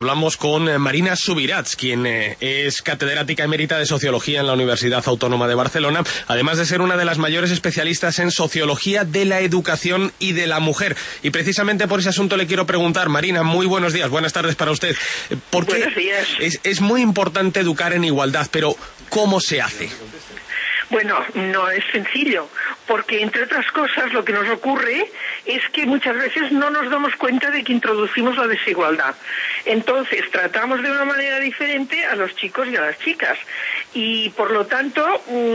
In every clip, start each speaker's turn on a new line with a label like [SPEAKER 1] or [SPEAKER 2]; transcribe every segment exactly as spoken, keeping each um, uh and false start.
[SPEAKER 1] Hablamos con Marina Subirats, quien eh, es catedrática emérita de Sociología en la Universidad Autónoma de Barcelona, además de ser una de las mayores especialistas en Sociología de la Educación y de la Mujer. Y precisamente por ese asunto le quiero preguntar, Marina, muy buenos días, buenas tardes para usted. Porque
[SPEAKER 2] buenos días.
[SPEAKER 1] Es, es muy importante educar en igualdad, pero ¿cómo se hace?
[SPEAKER 2] Bueno, no es sencillo, porque entre otras cosas lo que nos ocurre es que muchas veces no nos damos cuenta de que introducimos la desigualdad. Entonces tratamos de una manera diferente a los chicos y a las chicas y por lo tanto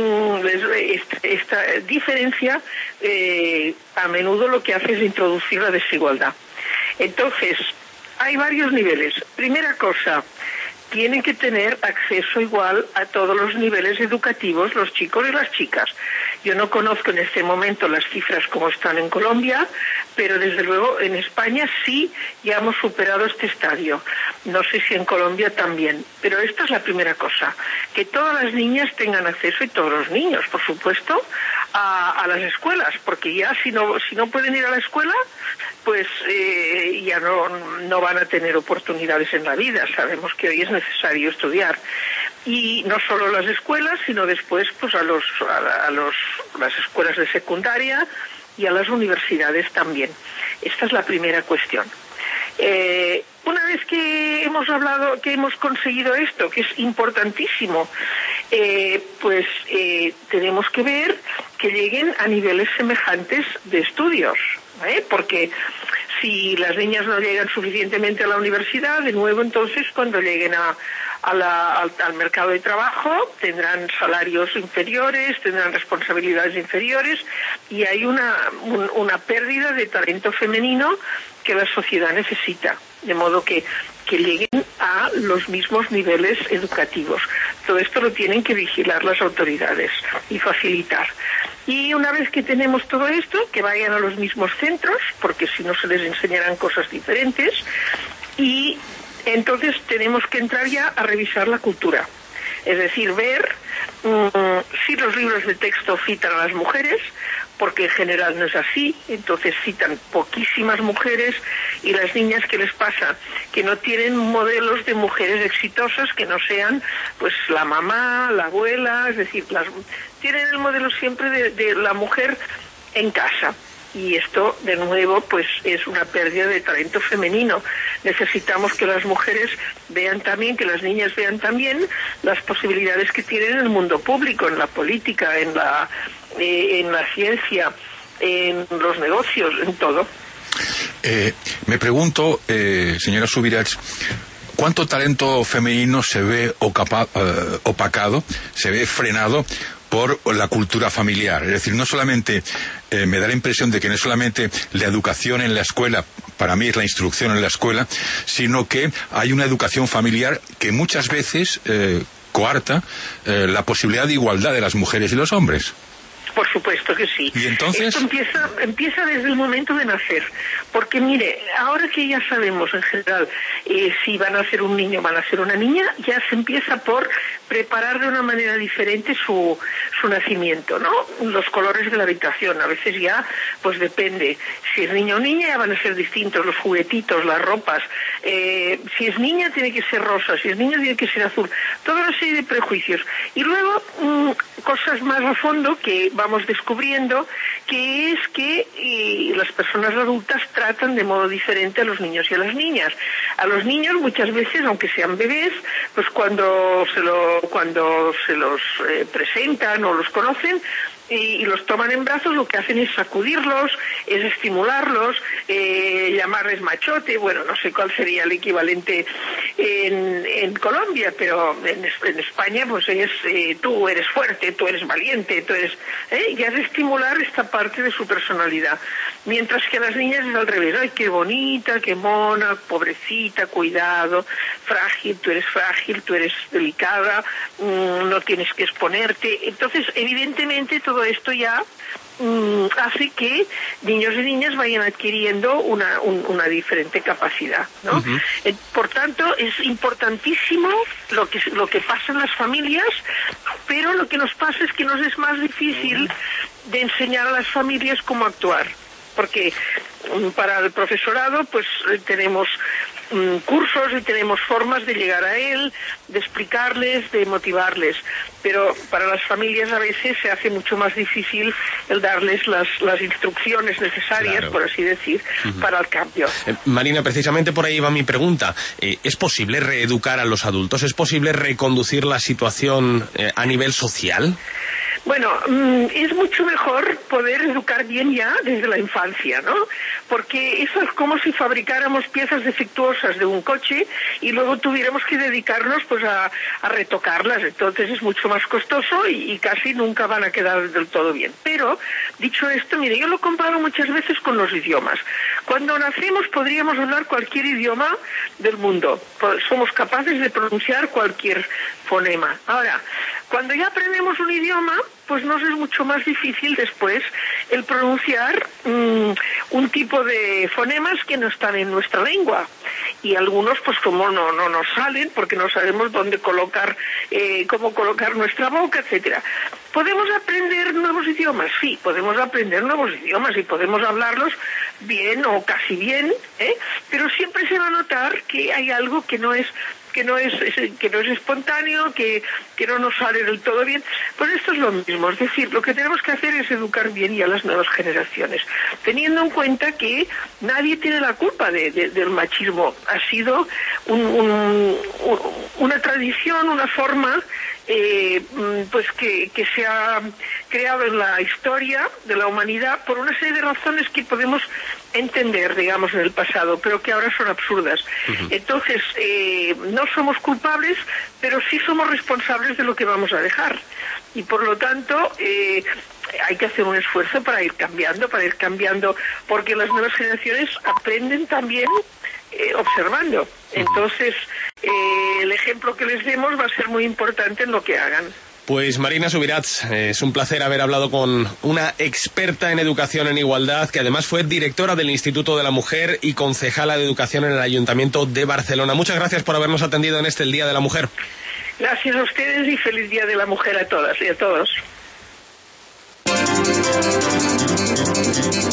[SPEAKER 2] esta diferencia eh, a menudo lo que hace es introducir la desigualdad. Entonces hay varios niveles. Primera cosa, tienen que tener acceso igual a todos los niveles educativos los chicos y las chicas. Yo no conozco en este momento las cifras como están en Colombia, pero desde luego en España sí ya hemos superado este estadio. No sé si en Colombia también, pero esta es la primera cosa, que todas las niñas tengan acceso, y todos los niños, por supuesto, a, a las escuelas, porque ya si no, si no pueden ir a la escuela, pues eh, ya no, no van a tener oportunidades en la vida. Sabemos que hoy es necesario estudiar. Y no solo las escuelas, sino después pues a los a, a los las escuelas de secundaria y a las universidades también. Esta es la primera cuestión. Eh, una vez que hemos hablado, que hemos conseguido esto, que es importantísimo, eh, pues eh, tenemos que ver que lleguen a niveles semejantes de estudios, ¿eh? Porque si las niñas no llegan suficientemente a la universidad, de nuevo entonces cuando lleguen a, a la, al, al mercado de trabajo tendrán salarios inferiores, tendrán responsabilidades inferiores y hay una, un, una pérdida de talento femenino que la sociedad necesita, de modo que, que lleguen a los mismos niveles educativos. Todo esto lo tienen que vigilar las autoridades y facilitar. Y una vez que tenemos todo esto, que vayan a los mismos centros, porque si no se les enseñarán cosas diferentes, y entonces tenemos que entrar ya a revisar la cultura. Es decir, ver um, si los libros de texto citan a las mujeres, porque en general no es así, entonces citan poquísimas mujeres, y las niñas, ¿qué les pasa? Que no tienen modelos de mujeres exitosas que no sean pues la mamá, la abuela, es decir, las, tienen el modelo siempre de, de la mujer en casa. Y esto, de nuevo, pues es una pérdida de talento femenino. Necesitamos que las mujeres vean también, que las niñas vean también las posibilidades que tienen en el mundo público, en la política, en la, eh, en la ciencia, en los negocios, en todo.
[SPEAKER 3] Eh, me pregunto, eh, señora Subirats, ¿cuánto talento femenino se ve ocapa, eh, opacado, se ve frenado por la cultura familiar? Es decir, no solamente, eh, me da la impresión de que no es solamente la educación en la escuela, para mí es la instrucción en la escuela, sino que hay una educación familiar que muchas veces eh, coarta eh, la posibilidad de igualdad de las mujeres y los hombres.
[SPEAKER 2] Por supuesto que sí.
[SPEAKER 3] ¿Y entonces?
[SPEAKER 2] Esto empieza, empieza desde el momento de nacer. Porque mire, ahora que ya sabemos en general eh, si van a ser un niño o van a ser una niña, ya se empieza por preparar de una manera diferente su, su nacimiento, ¿no? Los colores de la habitación, a veces ya, pues depende. Si es niño o niña, ya van a ser distintos los juguetitos, las ropas. Eh, si es niña, tiene que ser rosa, si es niño, tiene que ser azul. Toda una serie de prejuicios. Y luego, mmm, cosas más a fondo que vamos descubriendo, que es que eh, las personas adultas tratan de modo diferente a los niños y a las niñas. A los niños muchas veces, aunque sean bebés, pues cuando se lo cuando se los eh, presentan o los conocen y, y los toman en brazos, lo que hacen es sacudirlos, es estimularlos, eh, llamarles machote. Bueno, no sé cuál sería el equivalente en, en Colombia, pero en, en España pues es eh, tú eres fuerte, tú eres valiente, tú eres ¿eh? Y es estimular esta parte de su personalidad. Mientras que a las niñas es al revés. Ay, qué bonita, qué mona, pobrecita, cuidado, frágil, tú eres frágil, tú eres delicada, mmm, no tienes que exponerte. Entonces, evidentemente, todo esto ya mmm, hace que niños y niñas vayan adquiriendo una, un, una diferente capacidad, ¿no? Uh-huh. Eh, por tanto, es importantísimo lo que, lo que pasa en las familias, pero lo que nos pasa es que nos es más difícil de enseñar a las familias cómo actuar. Porque para el profesorado pues tenemos mm, cursos y tenemos formas de llegar a él, de explicarles, de motivarles. Pero para las familias a veces se hace mucho más difícil el darles las, las instrucciones necesarias, claro, por así decir, uh-huh, para el cambio.
[SPEAKER 1] Eh, Marina, precisamente por ahí va mi pregunta. Eh, ¿Es posible reeducar a los adultos? ¿Es posible reconducir la situación eh, a nivel social?
[SPEAKER 2] Bueno, es mucho mejor poder educar bien ya desde la infancia, ¿no? Porque eso es como si fabricáramos piezas defectuosas de un coche y luego tuviéramos que dedicarnos pues a, a retocarlas. Entonces es mucho más costoso y, y casi nunca van a quedar del todo bien. Pero, dicho esto, mire, yo lo comparo muchas veces con los idiomas. Cuando nacemos podríamos hablar cualquier idioma del mundo. Somos capaces de pronunciar cualquier fonema. Ahora, cuando ya aprendemos un idioma, pues nos es mucho más difícil después el pronunciar mmm, un tipo de fonemas que no están en nuestra lengua. Y algunos, pues como no, no nos salen, porque no sabemos dónde colocar, eh, cómo colocar nuestra boca, etcétera. ¿Podemos aprender nuevos idiomas? Sí, podemos aprender nuevos idiomas y podemos hablarlos bien o casi bien, ¿eh? Pero siempre se va a notar que hay algo que no es que no es, que no es espontáneo, que, que no nos sale del todo bien. Pues esto es lo mismo, es decir, lo que tenemos que hacer es educar bien ya a las nuevas generaciones, teniendo en cuenta que nadie tiene la culpa de, de, del machismo. Ha sido un, un, un, una tradición, una forma eh, pues que, que se ha creado en la historia de la humanidad por una serie de razones que podemos entender, digamos, en el pasado, pero que ahora son absurdas. Uh-huh. Entonces, eh, no somos culpables, pero sí somos responsables de lo que vamos a dejar. Y por lo tanto, eh, hay que hacer un esfuerzo para ir cambiando, para ir cambiando, porque las nuevas generaciones aprenden también eh, observando. Entonces, eh, el ejemplo que les demos va a ser muy importante en lo que hagan.
[SPEAKER 1] Pues Marina Subirats, es un placer haber hablado con una experta en educación en igualdad, que además fue directora del Instituto de la Mujer y concejala de educación en el Ayuntamiento de Barcelona. Muchas gracias por habernos atendido en este el Día de la Mujer.
[SPEAKER 2] Gracias a ustedes y feliz Día de la Mujer a todas y a todos.